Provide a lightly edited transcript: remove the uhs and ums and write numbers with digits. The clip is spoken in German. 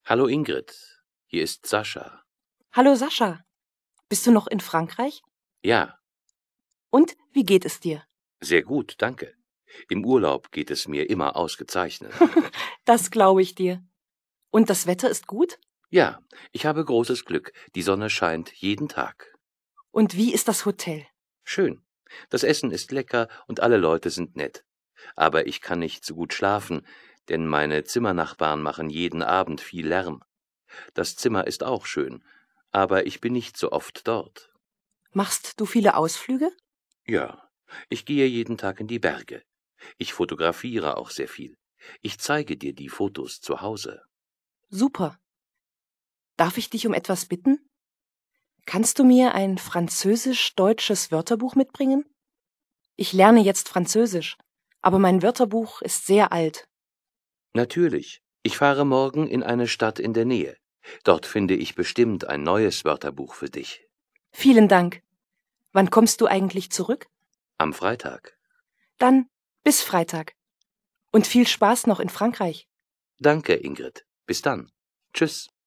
Hallo Ingrid, hier ist Sascha. Hallo Sascha, bist du noch in Frankreich? Ja, Und wie geht es dir? sehr gut, danke. Im Urlaub geht es mir immer ausgezeichnet. Das glaube ich dir. Und das Wetter ist gut? Ja, ich habe großes Glück. Die Sonne scheint jeden Tag. Und wie ist das Hotel? Schön. Das Essen ist lecker und alle Leute sind nett. Aber ich kann nicht so gut schlafen, denn meine Zimmernachbarn machen jeden Abend viel Lärm. Das Zimmer ist auch schön, aber ich bin nicht so oft dort. Machst du viele Ausflüge? Ja, ich gehe jeden Tag in die Berge. Ich fotografiere auch sehr viel. Ich zeige dir die Fotos zu Hause. Super. Darf ich dich um etwas bitten? Kannst du mir ein französisch-deutsches Wörterbuch mitbringen? Ich lerne jetzt Französisch, aber mein Wörterbuch ist sehr alt. Natürlich. Ich fahre morgen in eine Stadt in der Nähe. Dort finde ich bestimmt ein neues Wörterbuch für dich. Vielen Dank. Wann kommst du eigentlich zurück? Am Freitag. Dann bis Freitag. Und viel Spaß noch in Frankreich. Danke, Ingrid. Bis dann. Tschüss.